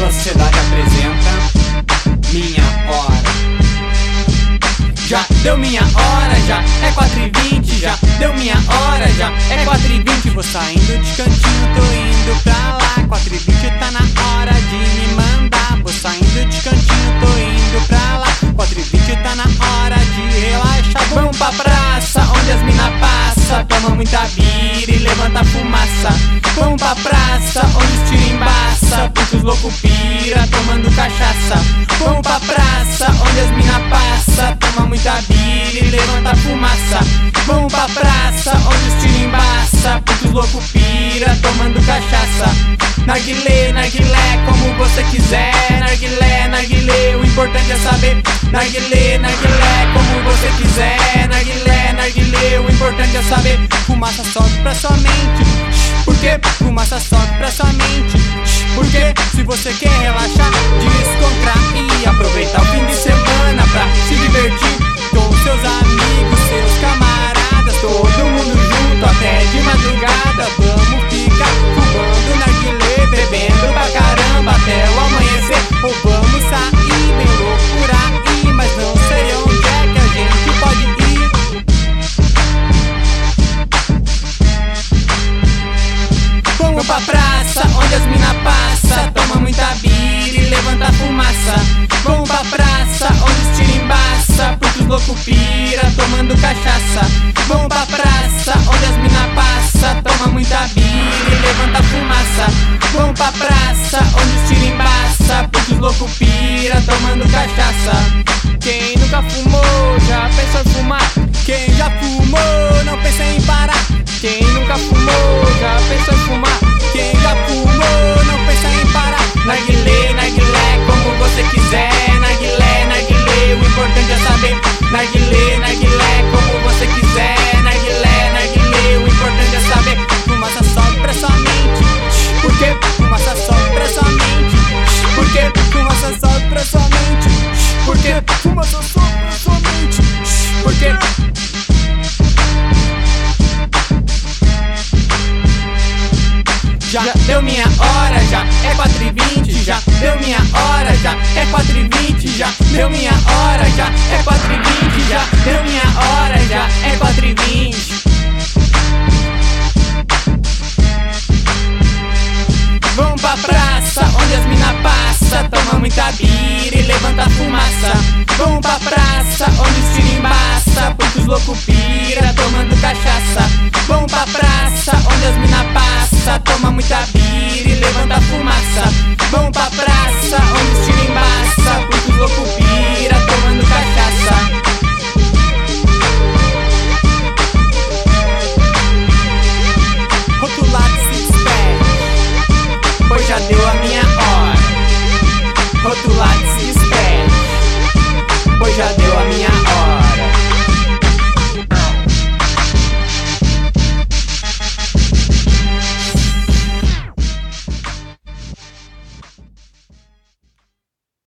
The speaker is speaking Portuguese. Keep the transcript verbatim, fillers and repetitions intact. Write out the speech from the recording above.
Sociedade apresenta Minha Hora. Já deu minha hora, já é quatro e vinte. Já deu minha hora, já é quatro e vinte. Vou saindo de cantinho, tô indo pra lá. Quatro e vinte tá na hora de me mandar. Vou saindo de cantinho, tô indo pra lá. Quatro e vinte tá na hora de relaxar. Vamos pra praça, onde as mina passa. Toma muita bira e levanta fumaça. Vamos pra praça, onde os tiro embaça. Porque os loucos pira, tomando cachaça. Vamos pra praça, onde as mina passa. Toma muita bira e levanta fumaça. Vamos pra praça, onde os tiro embaça. Porque os loucos pira, tomando cachaça. Narguilé, narguilé, como você quiser. Narguilé, narguilé, o importante é saber. Narguilé, narguilé, como você quiser. Narguilé, narguilé, o importante é saber. Fumaça sobe pra sua mente. Por quê? Fumaça sobe pra sua mente. Por quê? Se você quer relaxar, descontrair, aproveitar o fim de semana pra se divertir com seus amigos, seus camaradas, todo mundo junto até de madrugada. Vamos ficar fumando narguilé, bebendo pra caramba até o amanhecer. Ou vamos sair bem louco por aí, mas não sei onde é que a gente pode ir. Vamos pra praça, onde as mina passa. Toma muita bira e levanta fumaça. Vamos pra praça, onde os tiro embaça. Porque os loucos pira, tomando cachaça. Vamos pra praça, onde as mina passa. Toma muita bira e levanta fumaça. Vamos pra praça, onde os tiro embaça. Porque os loucos pira, tomando cachaça. Quem nunca fumou, já pensou em fumar? Quem já fumou, não pensa em parar. Quem nunca fumou, já pensou em fumar? Quem já fumou, não pensa em parar. Narguilé, narguilé, como você quiser. Narguilé, narguilé, o importante é saber. Narguilé, narguilé, como você quiser. Narguilé, narguilé, o importante é saber. Fumaça sobe pra sua mente. Por quê? Fumaça sobe pra sua mente. Por quê? Fumaça sobe pra sua mente. Por quê? Fumaça sobe pra sua mente. Por quê? Já deu minha hora, já é quatro e vinte. Já deu minha hora, já é quatro e vinte. Já deu minha hora, já é quatro e vinte. Já deu minha hora, já é quatro e vinte. Vamos pra praça, onde as mina passa. Toma muita bira e levanta fumaça. Vamos pra praça, onde os tiro embaça. Porque os loucos